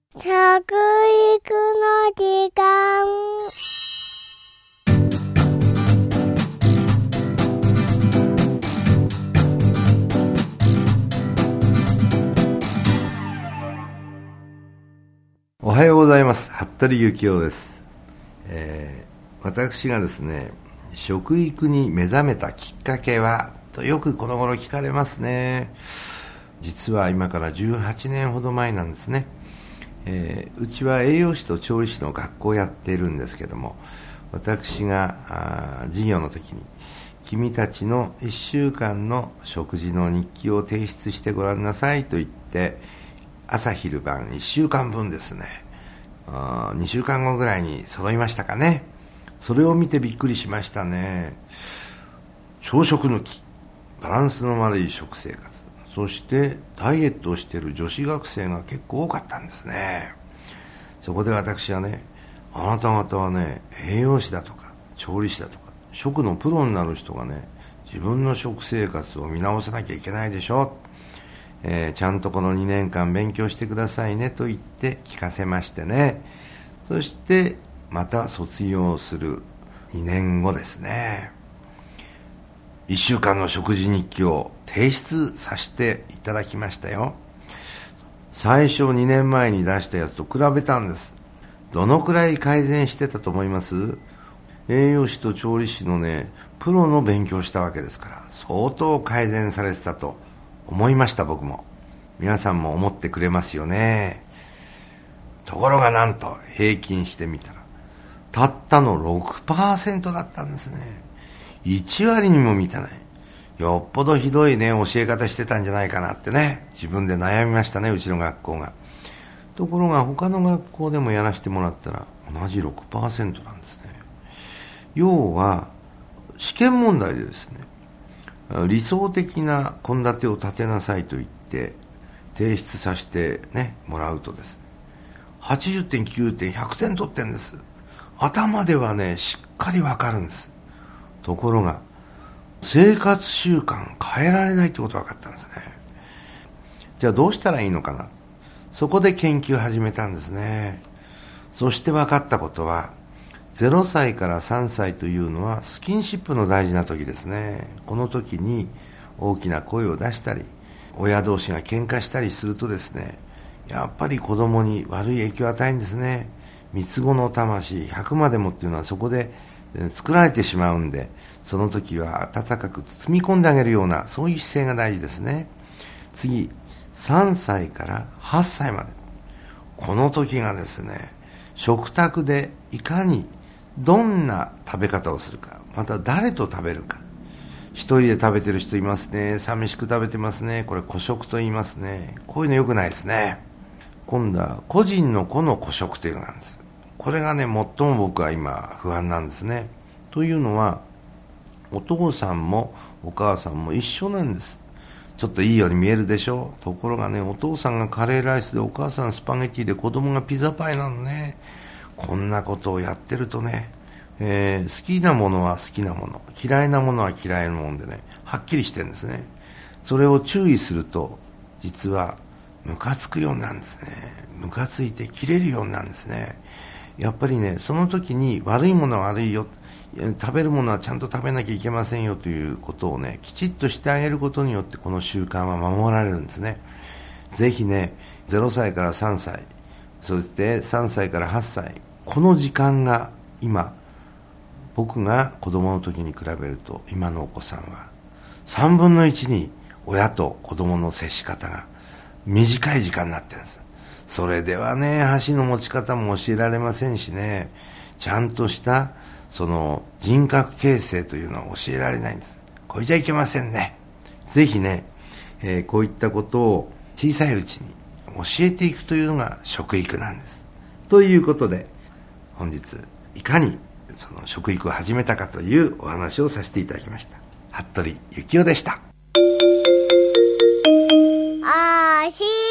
食育の時間。 おはようございます。服部幸男です。私がですね、食育に目覚めたきっかけはとよくこの頃聞かれますね。実は今から18年ほど前なんですね。うちは栄養士と調理師の学校をやっているんですけども、私が授業の時に君たちの1週間の食事の日記を提出してごらんなさいと言って、朝昼晩1週間分ですね、2週間後ぐらいに揃いましたかね。それを見てびっくりしましたね。朝食抜き、バランスの悪い食生活、そしてダイエットをしている女子学生が結構多かったんですね。そこで私はね、あなた方はね、栄養士だとか調理師だとか食のプロになる人がね、自分の食生活を見直さなきゃいけないでしょ、ちゃんとこの2年間勉強してくださいねと言って聞かせましてね。そしてまた卒業する2年後ですね、1週間の食事日記を提出させていただきましたよ。最初2年前に出したやつと比べたんです。どのくらい改善してたと思います？栄養士と調理師のね、プロの勉強したわけですから、相当改善されてたと思いました。僕も。皆さんも思ってくれますよね。ところがなんと平均してみたらたったの 6% だったんですね。1割にも満たない。よっぽどひどいね、教え方してたんじゃないかなってね、自分で悩みましたね、うちの学校が。ところが他の学校でもやらせてもらったら同じ 6% なんですね。要は試験問題でですね、理想的な献立を立てなさいと言って提出させてね、もらうとですね、80点、9点、100点取ってんです。頭ではね、しっかりわかるんです。ところが生活習慣変えられないってことが分かったんですね。じゃあどうしたらいいのかな。そこで研究始めたんですね。そして分かったことは、0歳から3歳というのはスキンシップの大事な時ですね。この時に大きな声を出したり、親同士が喧嘩したりするとですね、やっぱり子供に悪い影響を与えるんですね。三つ子の魂100までもっていうのはそこで作られてしまうんで、その時は温かく包み込んであげるような、そういう姿勢が大事ですね。次、3歳から8歳まで、この時がですね、食卓でいかにどんな食べ方をするか、また誰と食べるか。一人で食べてる人いますね。寂しく食べてますね。これ孤食と言いますね。こういうの良くないですね。今度は個人の子の孤食というのなんです。これがね、最も僕は今不安なんですね。というのは、お父さんもお母さんも一緒なんです。ちょっといいように見えるでしょ。ところがね、お父さんがカレーライスでお母さんスパゲティで子供がピザパイなのね。こんなことをやってるとね、好きなものは好きなもの、嫌いなものは嫌いなものでね、はっきりしてるんですね。それを注意すると、実はムカつくようになるんですね。ムカついて切れるようになるんですね。やっぱりね、その時に悪いものは悪いよ、食べるものはちゃんと食べなきゃいけませんよということをね、きちっとしてあげることによってこの習慣は守られるんですね。ぜひね、0歳から3歳、そして3歳から8歳、この時間が今、僕が子供の時に比べると今のお子さんは3分の1に親と子供の接し方が短い時間になってるんです。それではね、箸の持ち方も教えられませんしね、ちゃんとしたその人格形成というのは教えられないんです。これじゃいけませんね。ぜひね、こういったことを小さいうちに教えていくというのが食育なんです。ということで、本日いかにその食育を始めたかというお話をさせていただきました。服部幸男でした。 あし